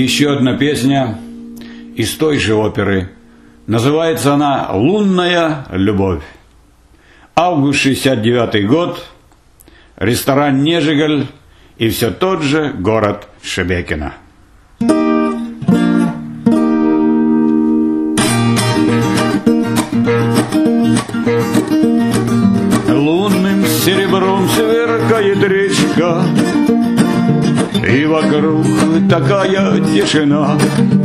еще одна песня из той же оперы. Называется она «Лунная любовь». Август 69-й год, ресторан «Нежиголь» и все тот же город Шебекино. Лунным серебром сверкает речка, и вокруг такая тишина.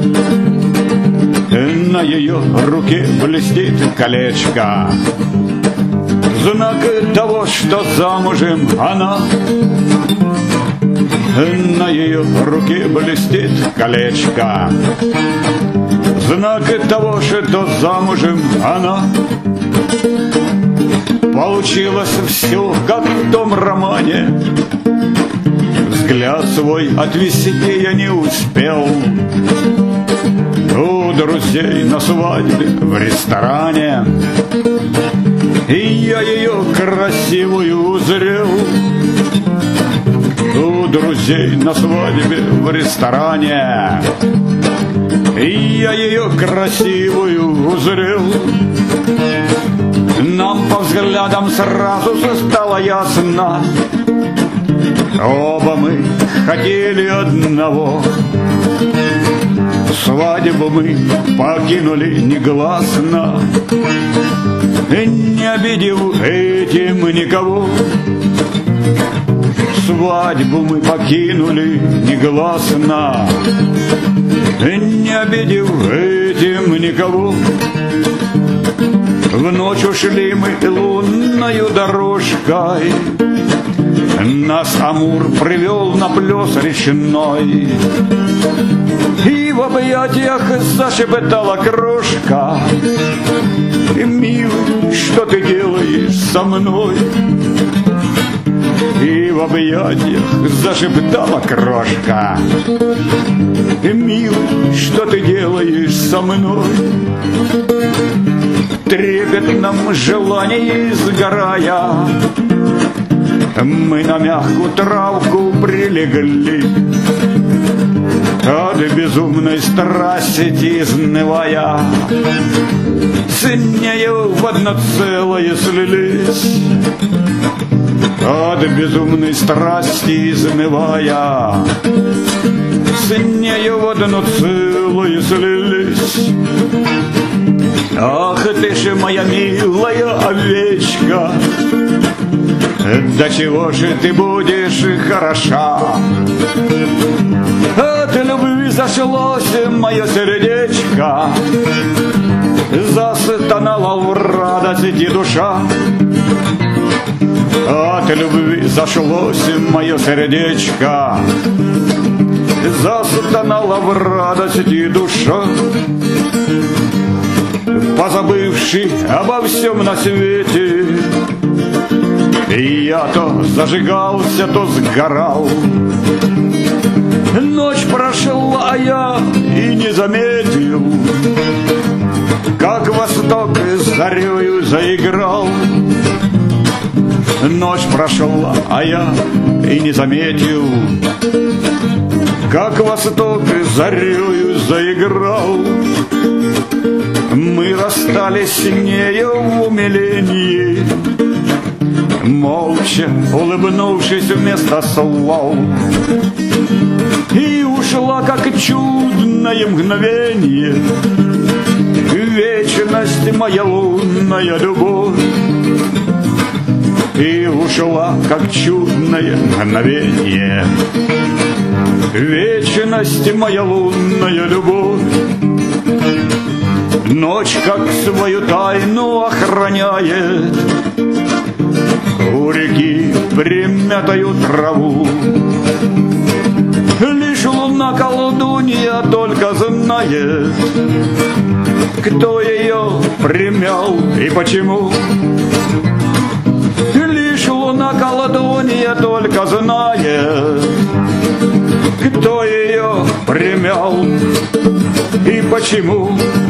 На ее руке блестит колечко, знак того, что замужем она. На ее руке блестит колечко, знак того, что замужем она. Получилось все, как в том романе. Взгляд свой отвести я не успел. У друзей на свадьбе в ресторане, и я ее красивую узрел. У друзей на свадьбе в ресторане, и я ее красивую узрел. Нам по взглядам сразу стало ясно, оба мы хотели одного. Свадьбу мы покинули негласно, не обидев этим никого. Свадьбу мы покинули негласно, не обидев этим никого. В ночь ушли мы лунною дорожкой, нас Амур привел на плес речной, и в объятиях зашептала крошка: милый, что ты делаешь со мной? И в объятиях зашептала крошка: милый, что ты делаешь со мной? В трепетном желании сгорая, мы на мягкую травку прилегли, от безумной страсти изнывая, с нею в одно целое слились. От безумной страсти изнывая, с нею в одно целое слились. Ах ты ж моя милая овечка, до чего же ты будешь хороша? От любви зашлось мое сердечко, застонала в радости душа. От любви зашлось мое сердечко, застонала в радости душа. Позабывший обо всем на свете, я то зажигался, то сгорал. Ночь прошла, а я и не заметил, как восток зарею заиграл. Ночь прошла, а я и не заметил, как восток зарею заиграл. Мы расстались с нею в умилении, молча улыбнувшись вместо слов, и ушла, как чудное мгновение, вечность моя лунная любовь. И ушла, как чудное мгновение, вечность моя лунная любовь. Ночь, как свою тайну охраняет, у реки примятую траву. Лишь луна колдунья только знает, кто ее примял и почему. Лишь луна колдунья только знает, кто ее примял и почему.